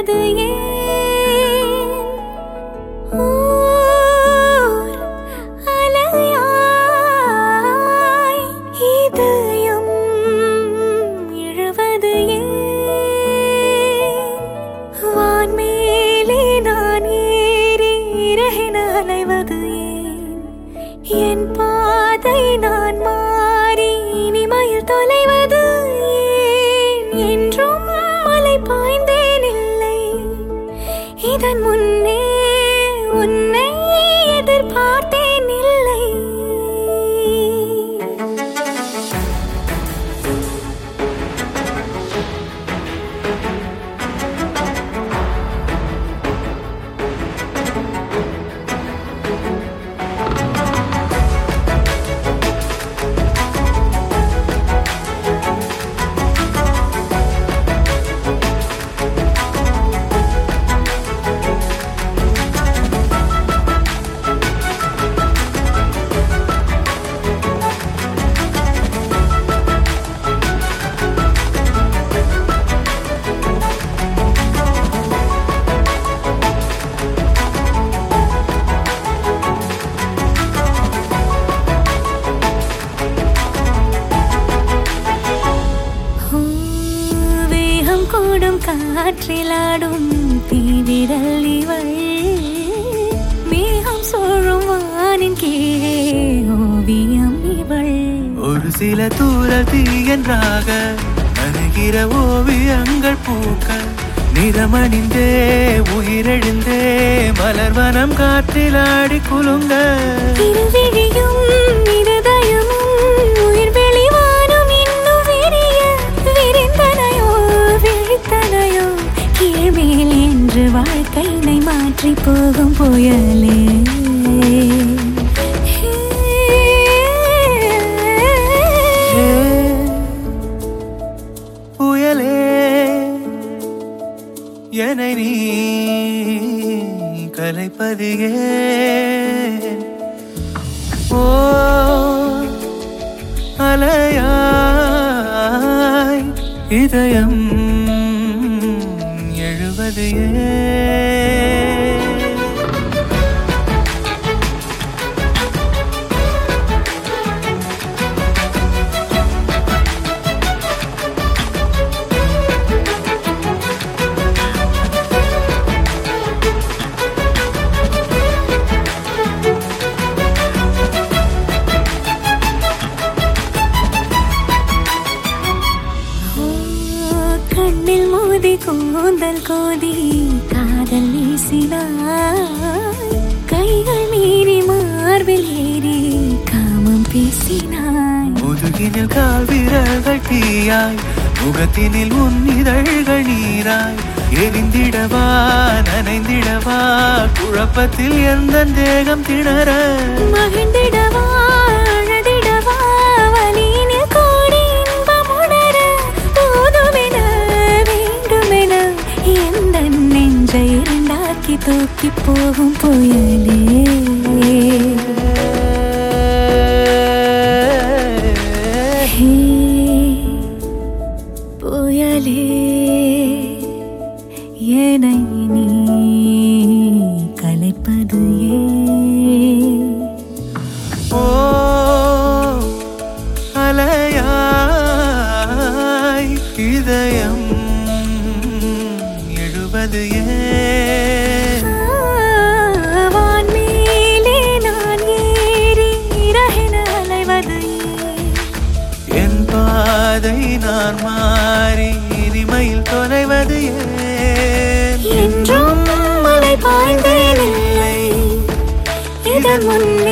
எழுவது ஏன்? ஓர் அலையாய் இதயம் எழுவது ஏன்? வான்மேலே நான் ஏறி இறகின அலைவது ஏன்? என் பாதை நான் மாறி இனிமையில் தொலைவது ஏன்? என்றும் மலை பாய்ந்தேன் இல்லை, இதன் முன்னே உன்னை எதிர்பார்த்தேன் இல்லை. கூடும் காற்றிலாடும் தீவிரல் இவள், மேகம் சோழும் வானின் கீழே ஓவியம் இவள். ஒரு சில தூரல் தீயன்றாக நனைகிற ஓவியங்கள் பூக்க, நிறமணிந்தே உயிரெழுந்தே மலர்வனம் காற்றிலாடி குலுங்க. இருவிழியும் இருதயமும் உயிர் வெளிவானும் இன்னும் விரிய விரிந்தனையோ விழித்தனையோ கீழ்மேல் என்று வாழ்க்கையை மாற்றி போகும் புயலே. புயலே என்னை நீ கலைப்பது ஏன்? ஓ அலையாய் இதயம் எழுவது ஏன்? கண்ணில் மோதி கூந்தல் கோதி காதல் வீசினாய், கைகள் மீறி மார்பில் ஏறி காமம் பேசினாய். முதுகினில் கால் விரல்கள் தீயாய், முகத்தினில் உன் இதழ்கள் நீராய். எரிந்திடவா நனைந்திடவா குழப்பத்தில் எந்த தேகம் திணற, மகிழ்ந்திடவா அழதிடவா வலியினில் கோடி இன்பம் உணர. போதுமென வேண்டுமென எந்த நெஞ்சை இரண்டாக்கி தூக்கி போகும் புயலே. புயலே என்னை நீ கலைப்பது ஏன்? ஓ அலையாய் இதயம் எழுவது ஏன்? வான்மேலே நான் ஏறி இறகின அலைவது ஏன்? என் பாதை நான் மாறி இனிமையில் தொலைவது ஏன்? என்றும் மலை பாய்ந்தேன் இல்லை, இதன் முன்னே